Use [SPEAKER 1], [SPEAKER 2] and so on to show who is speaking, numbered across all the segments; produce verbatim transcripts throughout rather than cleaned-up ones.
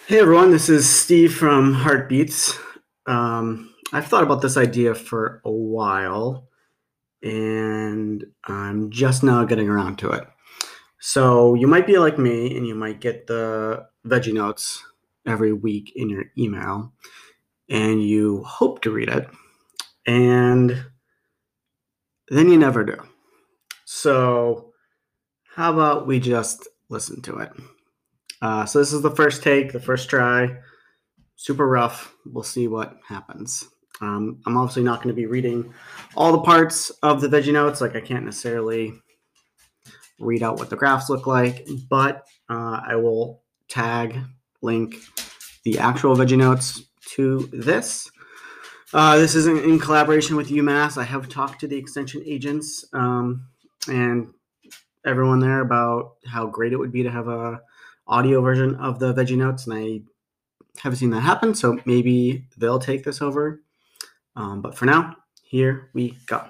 [SPEAKER 1] Hey everyone, this is Steve from Heartbeats. Um, I've thought about this idea for a while and I'm just now getting around to it. So you might be like me and you might get the veggie notes every week in your email and you hope to read it and then you never do. So how about we just listen to it? Uh, so this is the first take, the first try. Super rough. We'll see what happens. Um, I'm obviously not going to be reading all the parts of the veggie notes. Like I can't necessarily read out what the graphs look like, but uh, I will tag, link the actual veggie notes to this. Uh, this is in, in collaboration with UMass. I have talked to the extension agents um, and everyone there about how great it would be to have a audio version of the veggie notes, and I haven't seen that happen, so maybe they'll take this over. Um, but for now, here we go.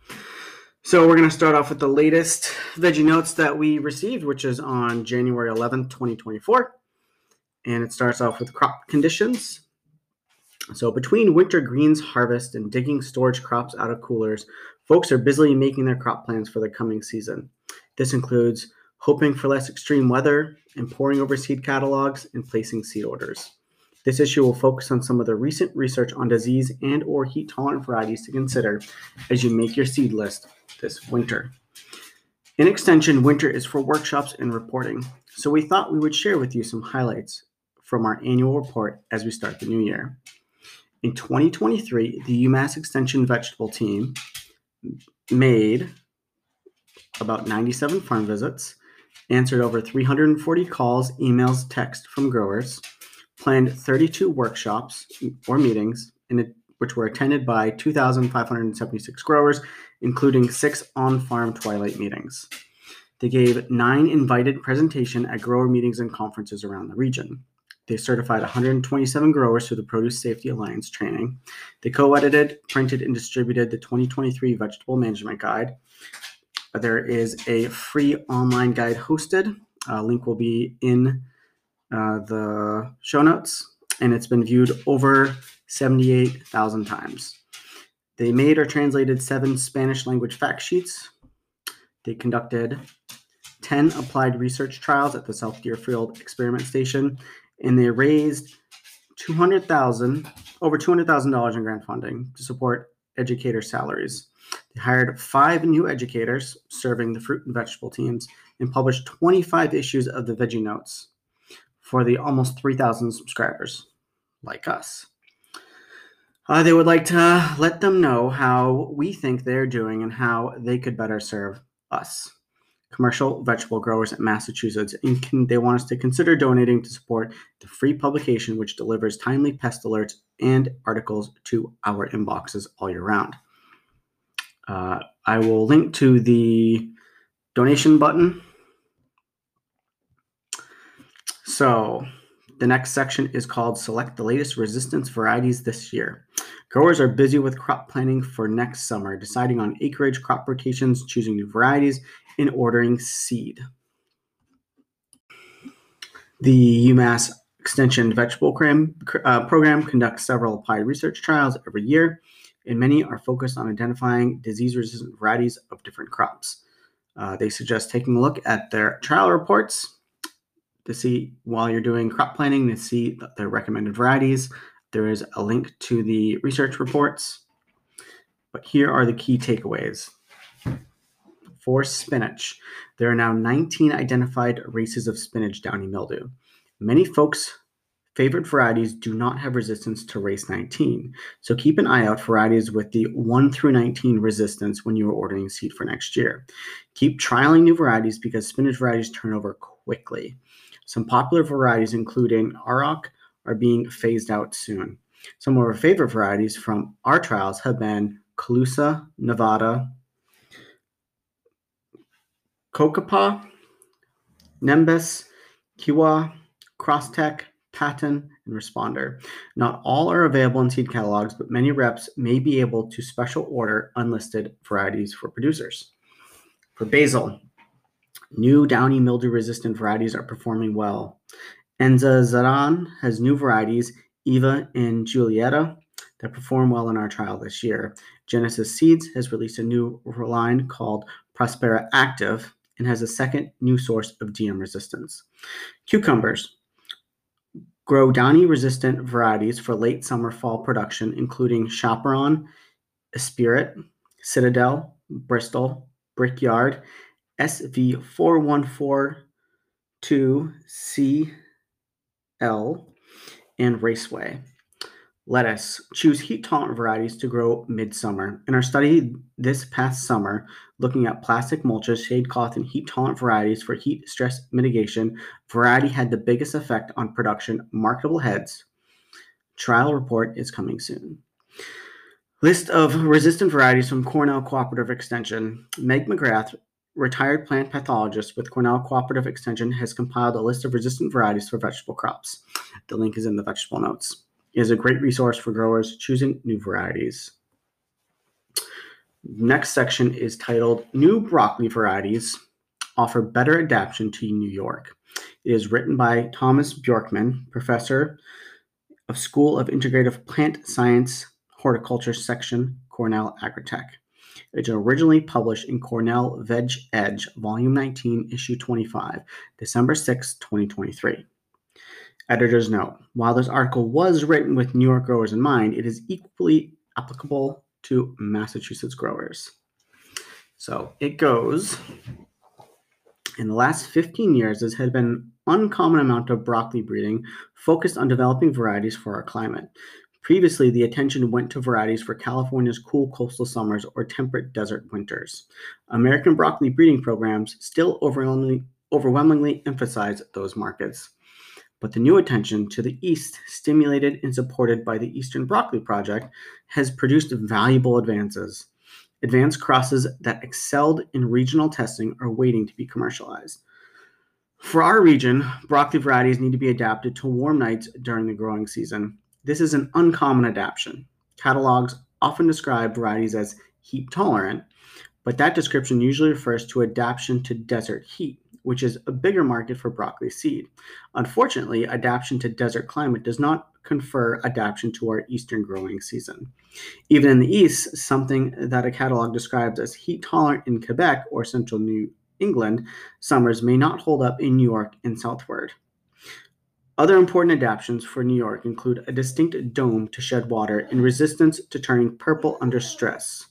[SPEAKER 1] So we're going to start off with the latest veggie notes that we received, which is on January eleventh, twenty twenty-four. And it starts off with crop conditions. So between winter greens harvest and digging storage crops out of coolers, folks are busily making their crop plans for the coming season. This includes hoping for less extreme weather and poring over seed catalogs and placing seed orders. This issue will focus on some of the recent research on disease and or heat-tolerant varieties to consider as you make your seed list this winter. In extension, winter is for workshops and reporting, so we thought we would share with you some highlights from our annual report as we start the new year. In twenty twenty-three, the UMass Extension vegetable team made about ninety-seven farm visits, answered over three hundred forty calls, emails, texts from growers, planned thirty-two workshops or meetings, in it, which were attended by two thousand five hundred seventy-six growers, including six on-farm twilight meetings. They gave nine invited presentations at grower meetings and conferences around the region. They certified one hundred twenty-seven growers through the Produce Safety Alliance training. They co-edited, printed, and distributed the twenty twenty-three Vegetable Management Guide. There is a free online guide hosted. A link will be in uh, the show notes, and it's been viewed over seventy-eight thousand times. They made or translated seven Spanish language fact sheets. They conducted ten applied research trials at the South Deerfield Experiment Station, and they raised two hundred thousand dollars, over two hundred thousand dollars in grant funding to support educator salaries. They hired five new educators serving the fruit and vegetable teams and published twenty-five issues of the Veggie Notes for the almost three thousand subscribers like us. Uh, they would like to let them know how we think they're doing and how they could better serve us, commercial vegetable growers in Massachusetts, and can, they want us to consider donating to support the free publication which delivers timely pest alerts and articles to our inboxes all year round. Uh, I will link to the donation button. So the next section is called Select the Latest Resistance Varieties This Year. Growers are busy with crop planning for next summer, deciding on acreage, crop rotations, choosing new varieties, and ordering seed. The UMass Extension Vegetable Program, uh, program conducts several applied research trials every year, and many are focused on identifying disease-resistant varieties of different crops. Uh, they suggest taking a look at their trial reports to see, while you're doing crop planning, to see their recommended varieties. There is a link to the research reports, but here are the key takeaways. For spinach, there are now nineteen identified races of spinach downy mildew. Many folks' favorite varieties do not have resistance to race nineteen, so keep an eye out for varieties with the one through nineteen resistance when you are ordering seed for next year. Keep trialing new varieties because spinach varieties turn over quickly. Some popular varieties, including Auroch, are being phased out soon. Some of our favorite varieties from our trials have been Calusa, Nevada, Kokopah, Nimbus, Kiwa, Crosstech, Patton, and Responder. Not all are available in seed catalogs, but many reps may be able to special order unlisted varieties for producers. For basil, new downy mildew resistant varieties are performing well, Enza has new varieties, Eva and Julieta, that perform well in our trial this year. Genesis Seeds has released a new line called Prospera Active and has a second new source of D M resistance. Cucumbers grow Downy-resistant varieties for late summer fall production, including Chaperon, Esprit, Citadel, Bristol, Brickyard, S V four one four two C L, and Raceway. Lettuce. Choose heat-tolerant varieties to grow midsummer. In our study this past summer, looking at plastic mulches, shade cloth, and heat-tolerant varieties for heat stress mitigation, variety had the biggest effect on production, marketable heads. Trial report is coming soon. List of resistant varieties from Cornell Cooperative Extension. Meg McGrath, retired plant pathologist with Cornell Cooperative Extension, has compiled a list of resistant varieties for vegetable crops. The link is in the vegetable notes. It is a great resource for growers choosing new varieties. Next section is titled New Broccoli Varieties Offer Better Adaptation to New York. It is written by Thomas Bjorkman, professor of School of Integrative Plant Science, Horticulture Section, Cornell Agritech. It was originally published in Cornell Veg Edge, Volume nineteen, Issue twenty-five, December sixth, twenty twenty-three. Editor's note, while this article was written with New York growers in mind, it is equally applicable to Massachusetts growers. So it goes, in the last fifteen years, there has been an uncommon amount of broccoli breeding focused on developing varieties for our climate. Previously, the attention went to varieties for California's cool coastal summers or temperate desert winters. American broccoli breeding programs still overwhelmingly, overwhelmingly emphasize those markets. But the new attention to the East, stimulated and supported by the Eastern Broccoli Project, has produced valuable advances. Advanced crosses that excelled in regional testing are waiting to be commercialized. For our region, broccoli varieties need to be adapted to warm nights during the growing season. This is an uncommon adaptation. Catalogs often describe varieties as heat tolerant, but that description usually refers to adaptation to desert heat, which is a bigger market for broccoli seed. Unfortunately, adaptation to desert climate does not confer adaptation to our eastern growing season. Even in the East, something that a catalog describes as heat tolerant in Quebec or central New England summers may not hold up in New York and southward. Other important adaptations for New York include a distinct dome to shed water and resistance to turning purple under stress.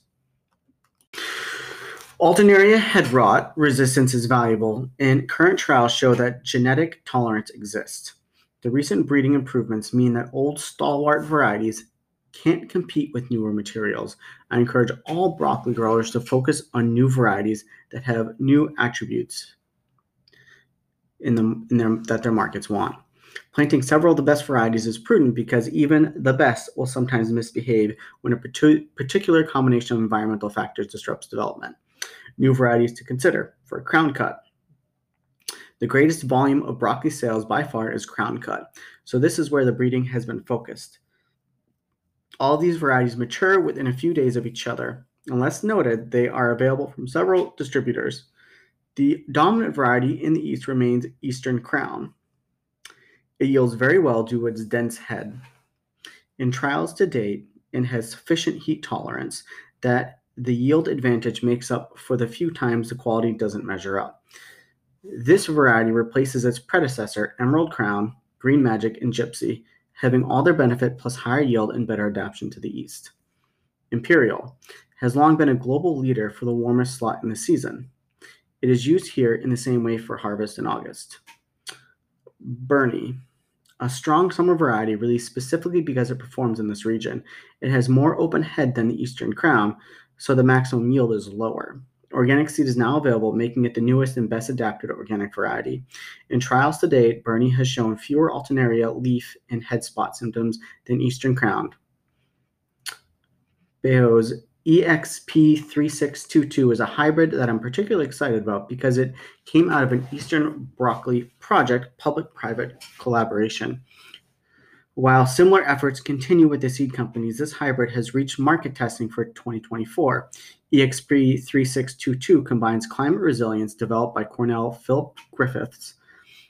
[SPEAKER 1] Alternaria head rot resistance is valuable, and current trials show that genetic tolerance exists. The recent breeding improvements mean that old stalwart varieties can't compete with newer materials. I encourage all broccoli growers to focus on new varieties that have new attributes in, the, in their, that their markets want. Planting several of the best varieties is prudent because even the best will sometimes misbehave when a particular combination of environmental factors disrupts development. New varieties to consider for crown cut. The greatest volume of broccoli sales by far is crown cut, so this is where the breeding has been focused. All these varieties mature within a few days of each other. Unless noted, they are available from several distributors. The dominant variety in the East remains Eastern Crown. It yields very well due to its dense head. In trials to date, it has sufficient heat tolerance that the yield advantage makes up for the few times the quality doesn't measure up. This variety replaces its predecessor, Emerald Crown, Green Magic, and Gypsy, having all their benefit plus higher yield and better adaptation to the East. Imperial has long been a global leader for the warmest slot in the season. It is used here in the same way for harvest in August. Bernie, a strong summer variety released specifically because it performs in this region. It has more open head than the Eastern Crown, so the maximum yield is lower. Organic seed is now available, making it the newest and best adapted organic variety. In trials to date, Bernie has shown fewer alternaria leaf and head spot symptoms than Eastern Crown. Bayo's E X P three six two two is a hybrid that I'm particularly excited about because it came out of an Eastern Broccoli Project public-private collaboration. While similar efforts continue with the seed companies, this hybrid has reached market testing for twenty twenty-four. E X P three six two two combines climate resilience developed by Cornell Philip Griffiths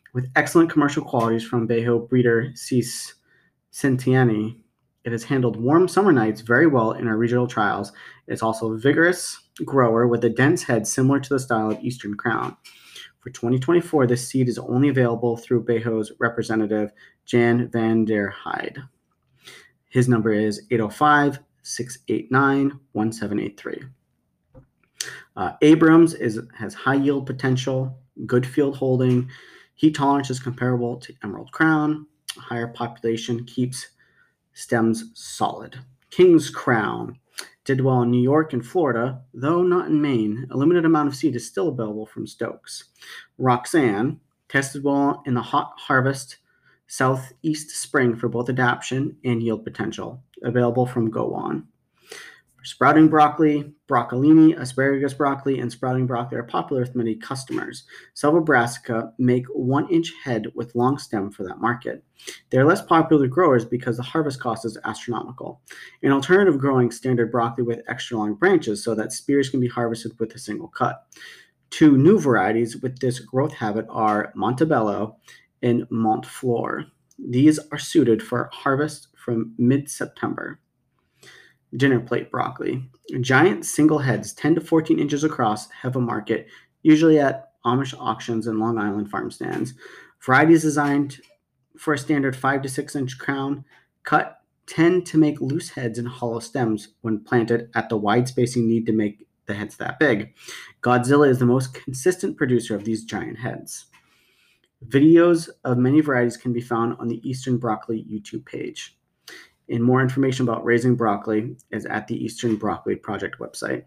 [SPEAKER 1] With excellent commercial qualities from Bejo breeder Cis Centiani, it has handled warm summer nights very well in our regional trials. It's also a vigorous grower with a dense head similar to the style of Eastern Crown. For twenty twenty-four, this seed is only available through Bejo's representative, Jan van der Heide. His number is eight oh five, six eight nine, one seven eight three. Uh, Abrams is, has high yield potential, good field holding. Heat tolerance is comparable to Emerald Crown. Higher population keeps stems solid. King's Crown did well in New York and Florida, though not in Maine. A limited amount of seed is still available from Stokes. Roxanne tested well in the hot harvest southeast spring for both adaptation and yield potential. Available from Go On. Sprouting broccoli, broccolini, asparagus broccoli, and sprouting broccoli are popular with many customers. Selva brassica make one-inch head with long stem for that market. They are less popular with growers because the harvest cost is astronomical. An alternative growing standard broccoli with extra long branches so that spears can be harvested with a single cut. Two new varieties with this growth habit are Montebello and Montfleur. These are suited for harvest from mid-September. Dinner plate broccoli. Giant single heads, ten to fourteen inches across, have a market, usually at Amish auctions and Long Island farm stands. Varieties designed for a standard five to six inch crown cut tend to make loose heads and hollow stems when planted at the wide spacing needed to make the heads that big. Godzilla is the most consistent producer of these giant heads. Videos of many varieties can be found on the Eastern Broccoli YouTube page. And more information about raising broccoli is at the Eastern Broccoli Project website.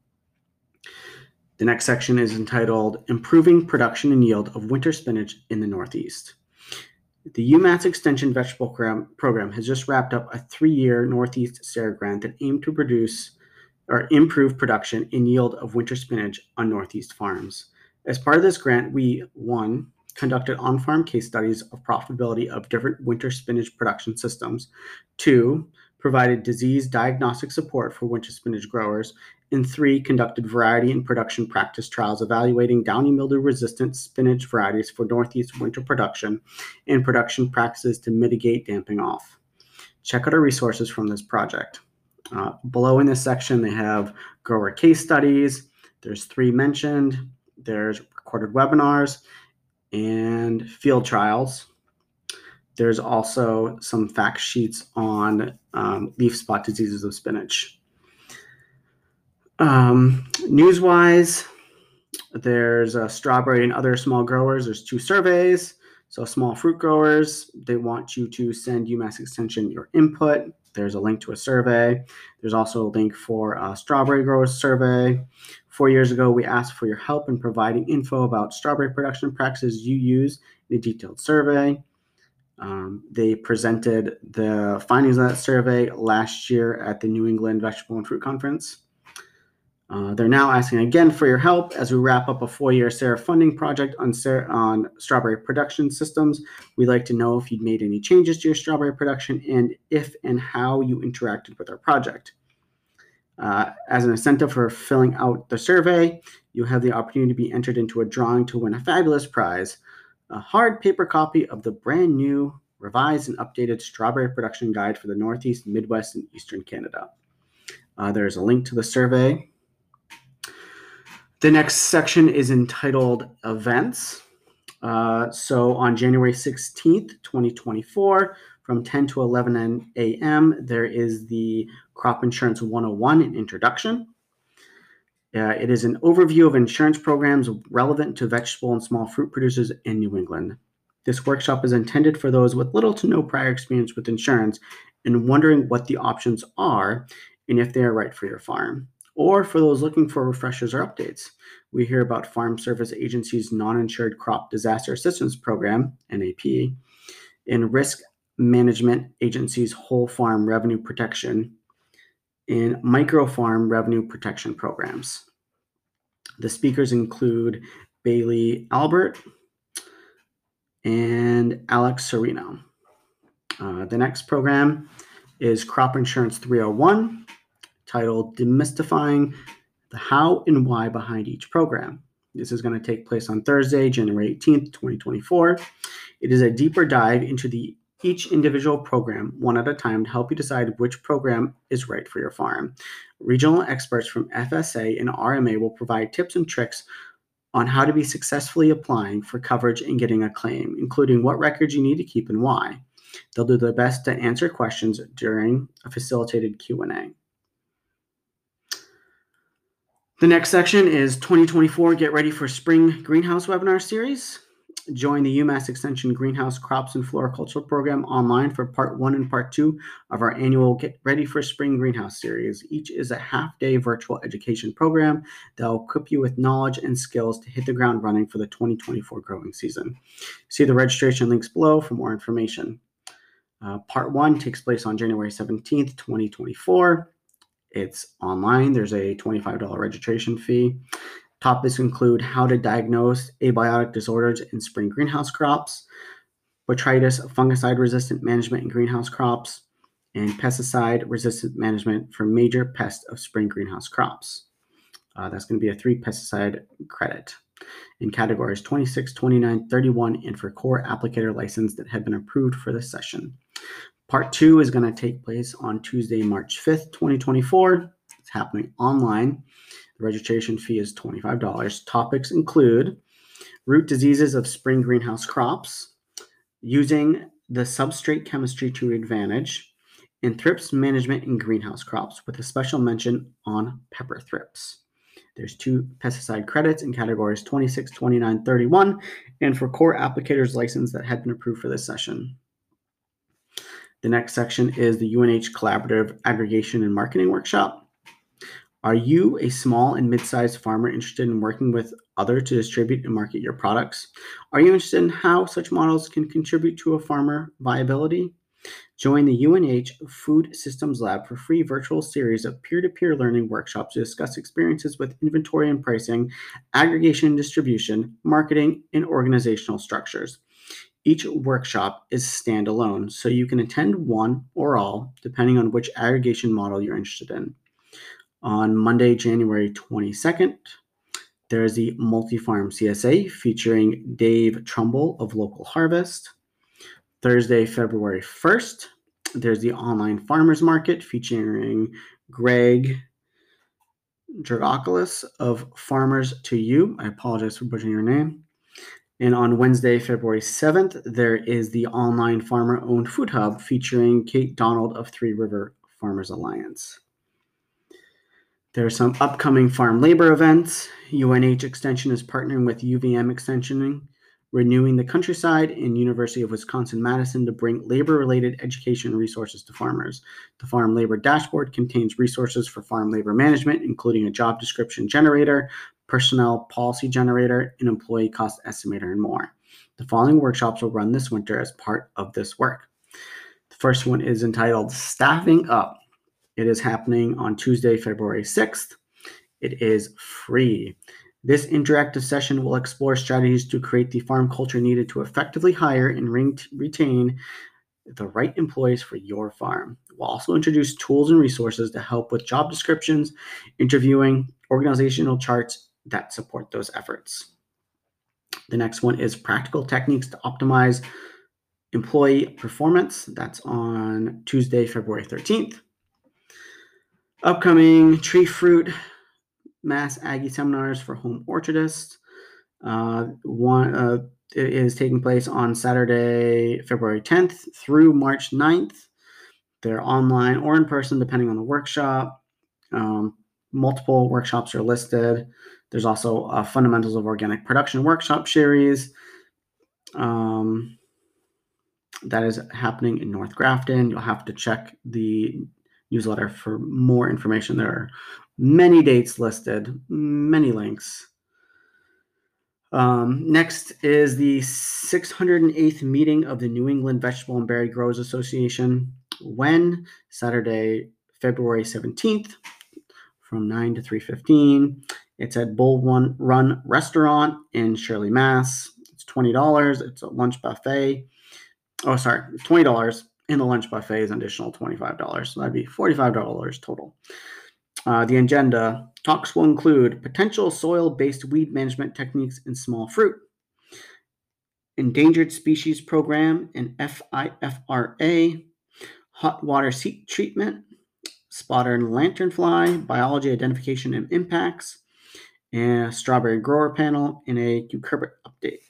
[SPEAKER 1] The next section is entitled Improving Production and Yield of Winter Spinach in the Northeast. The UMass Extension Vegetable Program has just wrapped up a three-year Northeast SARE grant that aimed to produce or improve production and yield of winter spinach on Northeast farms. As part of this grant, we, one, conducted on-farm case studies of profitability of different winter spinach production systems. Two, provided disease diagnostic support for winter spinach growers. And three, conducted variety and production practice trials evaluating downy mildew-resistant spinach varieties for Northeast winter production and production practices to mitigate damping off. Check out our resources from this project. Uh, below in this section, they have grower case studies. There's three mentioned. There's recorded webinars and field trials. There's also some fact sheets on um, leaf spot diseases of spinach. Um, news-wise, there's a strawberry and other small growers. There's two surveys. So small fruit growers, they want you to send UMass Extension your input. There's a link to a survey. There's also a link for a strawberry growers survey. Four years ago, we asked for your help in providing info about strawberry production practices you use in a detailed survey. Um, they presented the findings of that survey last year at the New England Vegetable and Fruit Conference. Uh, they're now asking again for your help as we wrap up a four-year SARE funding project on, SARE, on strawberry production systems. We'd like to know if you'd made any changes to your strawberry production and if and how you interacted with our project. Uh, as an incentive for filling out the survey, you have the opportunity to be entered into a drawing to win a fabulous prize, a hard paper copy of the brand new, revised and updated strawberry production guide for the Northeast, Midwest, and Eastern Canada. Uh, there's a link to the survey. The next section is entitled Events. Uh, so on January sixteenth, twenty twenty-four, from ten to eleven a m, there is the Crop Insurance one oh one, an introduction. Uh, it is an overview of insurance programs relevant to vegetable and small fruit producers in New England. This workshop is intended for those with little to no prior experience with insurance and wondering what the options are and if they are right for your farm, or for those looking for refreshers or updates. We hear about Farm Service Agency's Non-Insured Crop Disaster Assistance Program, N A P, and Risk Management Agency's Whole Farm Revenue Protection and Micro Farm Revenue Protection programs. The speakers include Bailey Albert and Alex Serino. Uh, the next program is Crop Insurance three oh one, titled Demystifying the How and Why Behind Each Program. This is going to take place on Thursday, January eighteenth, twenty twenty-four. It is a deeper dive into the each individual program, one at a time, to help you decide which program is right for your farm. Regional experts from F S A and R M A will provide tips and tricks on how to be successfully applying for coverage and getting a claim, including what records you need to keep and why. They'll do their best to answer questions during a facilitated Q and A. The next section is twenty twenty-four Get Ready for Spring Greenhouse webinar series. Join the UMass Extension Greenhouse Crops and Floriculture program online for part one and part two of our annual Get Ready for Spring Greenhouse series. Each is a half-day virtual education program that will equip you with knowledge and skills to hit the ground running for the twenty twenty-four growing season. See the registration links below for more information. Uh, part one takes place on January seventeenth, twenty twenty-four. It's online. There's a twenty-five dollars registration fee. Topics include how to diagnose abiotic disorders in spring greenhouse crops, botrytis fungicide-resistant management in greenhouse crops, and pesticide-resistant management for major pests of spring greenhouse crops. Uh, that's going to be a three pesticide credit in categories twenty-six, twenty-nine, thirty-one, and for core applicator license that have been approved for this session. Part two is going to take place on Tuesday, March fifth, twenty twenty-four. It's happening online. The registration fee is twenty-five dollars. Topics include root diseases of spring greenhouse crops, using the substrate chemistry to your advantage, and thrips management in greenhouse crops, with a special mention on pepper thrips. There's two pesticide credits in categories twenty-six, twenty-nine, thirty-one, and for core applicators license that had been approved for this session. The next section is the U N H Collaborative Aggregation and Marketing Workshop. Are you a small and mid-sized farmer interested in working with others to distribute and market your products? Are you interested in how such models can contribute to a farmer viability? Join the U N H Food Systems Lab for free virtual series of peer-to-peer learning workshops to discuss experiences with inventory and pricing, aggregation and distribution, marketing, and organizational structures. Each workshop is standalone, so you can attend one or all, depending on which aggregation model you're interested in. On Monday, January twenty-second, there is the Multi-Farm C S A featuring Dave Trumbull of Local Harvest. Thursday, February first, there's the Online Farmers Market featuring Greg Dragopoulos of Farmers to You. I apologize for butchering your name. And on Wednesday, February seventh, there is the Online Farmer-Owned Food Hub featuring Kate Donald of Three River Farmers Alliance. There are some upcoming farm labor events. U N H Extension is partnering with U V M Extensioning, Renewing the Countryside, and University of Wisconsin-Madison to bring labor-related education resources to farmers. The Farm Labor Dashboard contains resources for farm labor management, including a job description generator, personnel policy generator, an employee cost estimator, and more. The following workshops will run this winter as part of this work. The first one is entitled Staffing Up. It is happening on Tuesday, February sixth. It is free. This interactive session will explore strategies to create the farm culture needed to effectively hire and re- retain the right employees for your farm. We'll also introduce tools and resources to help with job descriptions, interviewing, organizational charts that support those efforts. The next one is Practical Techniques to Optimize Employee Performance. That's on Tuesday, February thirteenth. Upcoming Tree Fruit Mass Aggie Seminars for Home Orchardists. Uh, one uh, it is taking place on Saturday, February tenth through March ninth. They're online or in person, depending on the workshop. Um, multiple workshops are listed. There's also a Fundamentals of Organic Production workshop series um, that is happening in North Grafton. You'll have to check the newsletter for more information. There are many dates listed, many links. Um, next is the six hundred eighth meeting of the New England Vegetable and Berry Growers Association. When? Saturday, February seventeenth from nine to three fifteen. It's at Bull Run Restaurant in Shirley, Mass. It's twenty dollars. It's a lunch buffet. Oh, sorry, twenty dollars. And the lunch buffet is an additional twenty-five dollars. So that'd be forty-five dollars total. Uh, the agenda talks will include potential soil-based weed management techniques in small fruit, endangered species program and F I F R A, hot water seep treatment, spotter and lanternfly, biology identification and impacts, and a strawberry grower panel, and a cucurbit update.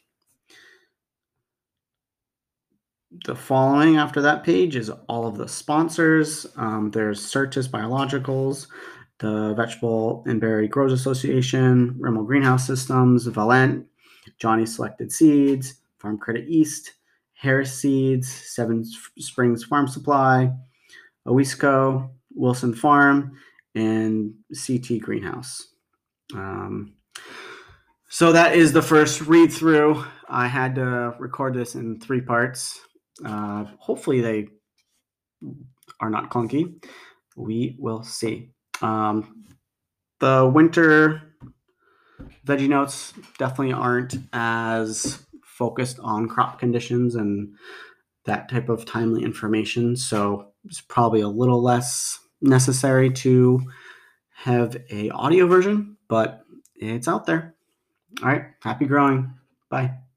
[SPEAKER 1] The following after that page is all of the sponsors. Um, there's Certis Biologicals, the Vegetable and Berry Growers Association, Rimmel Greenhouse Systems, Valent, Johnny Selected Seeds, Farm Credit East, Harris Seeds, Seven Springs Farm Supply, Oisco, Wilson Farm, and C T Greenhouse. Um, so that is the first read through. I had to record this in three parts. Uh, hopefully they are not clunky. We will see. Um, the winter veggie notes definitely aren't as focused on crop conditions and that type of timely information. So it's probably a little less necessary to have a audio version, but it's out there. All right. Happy growing. Bye.